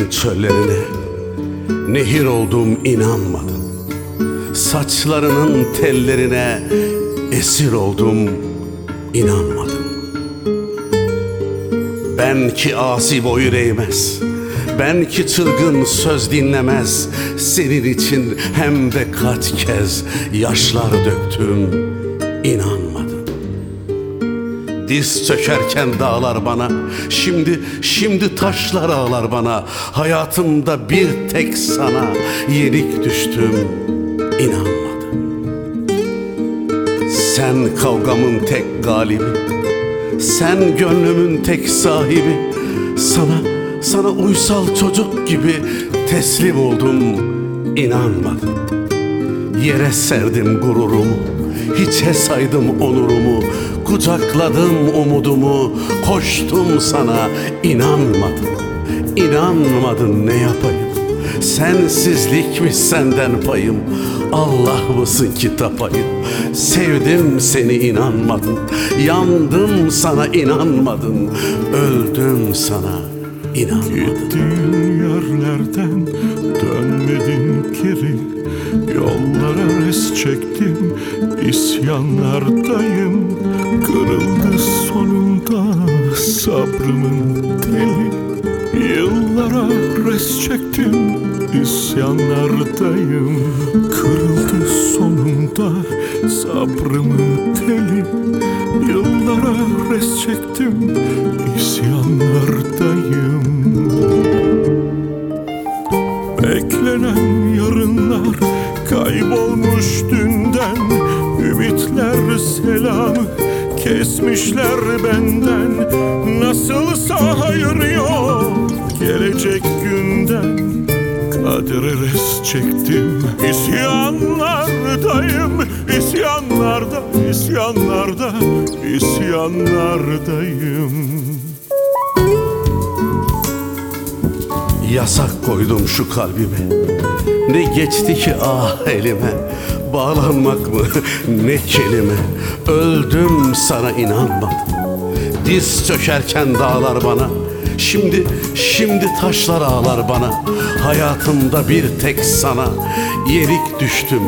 çöllerine, nehir oldum inanmadım. Saçlarının tellerine esir oldum inanmadım. Ben ki asi boyun eğmez, ben ki çılgın söz dinlemez, senin için hem de kaç kez yaşlar döktüm inanmadım. Diz çökerken dağlar bana, şimdi taşlar ağlar bana. Hayatımda bir tek sana yenik düştüm inanmadım. Sen kavgamın tek galibi, sen gönlümün tek sahibi. Sana uysal çocuk gibi teslim oldum inanmadım. Yere serdim gururumu, hiçe saydım onurumu. Kucakladım umudumu, koştum sana inanmadın ne yapayım? Sensizlikmiş senden payım, Allah mısın ki tapayım? Sevdim seni inanmadın, yandım sana inanmadın, öldüm sana inanmadın. Gittiğin yerlerden dönmedin geri, yollara res çektim, isyanlardayım. Kırıldı sonunda sabrımın teli, yıllara res çektim, isyanlardayım. Kırıldı sonunda sabrımın teli, yıllara res çektim, isyanlardayım. Beklenen yarınlar kaybolmuş dünden, ümitler selamı kesmişler benden. Nasılsa hayır yok gelecek günden, kadere res çektim, isyanlardayım. İsyanlardayım. Yasak koydum şu kalbime, ne geçti ki ah elime. Bağlanmak mı ne kelime, öldüm sana inanmadım. Diz çökerken dağlar bana, şimdi taşlar ağlar bana. Hayatımda bir tek sana yenik düştüm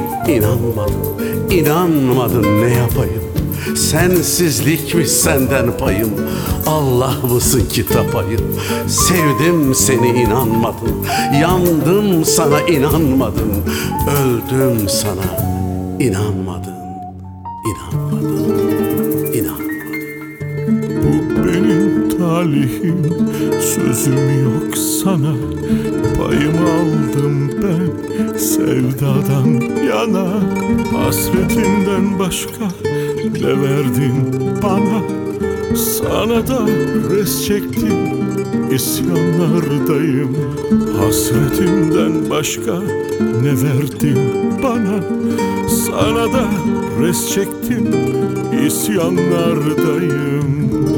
inanmadın ne yapayım? Sensizlikmiş senden payım, Allah mısın ki tapayım? Sevdim seni inanmadın, yandım sana inanmadın, öldüm sana inanmadın. Bu benim talihim, sözüm yok sana. Payımı aldım ben sevdadan yana. Hasretinden başka ne verdin bana? Sana da res çektim, isyanlardayım. Hasretimden başka ne verdin bana? Sana da res çektim, isyanlardayım.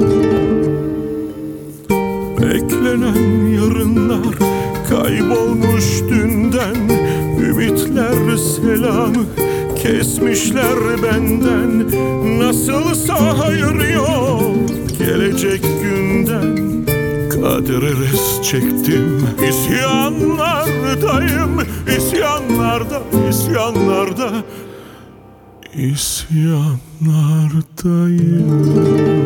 Beklenen yarınlar kaybolmuş dünden, ümitler selamı kesmişler benden. Nasılsa hayır yok gelecek günden, kadere res çektim, isyanlardayım. İsyanlardayım.